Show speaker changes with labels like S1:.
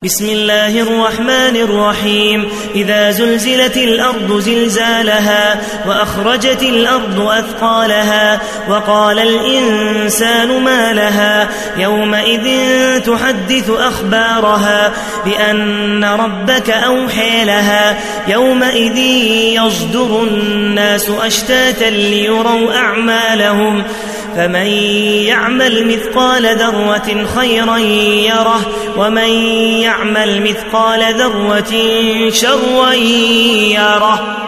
S1: بسم الله الرحمن الرحيم. إذا زلزلت الأرض زلزالها وأخرجت الأرض أثقالها وقال الإنسان ما لها يومئذ تحدث أخبارها بأن ربك أوحى لها يومئذ يصدر الناس أشتاتا ليروا أعمالهم فمن يعمل مثقال ذرة خيرا يره ومن يعمل مثقال ذرة شرا يره.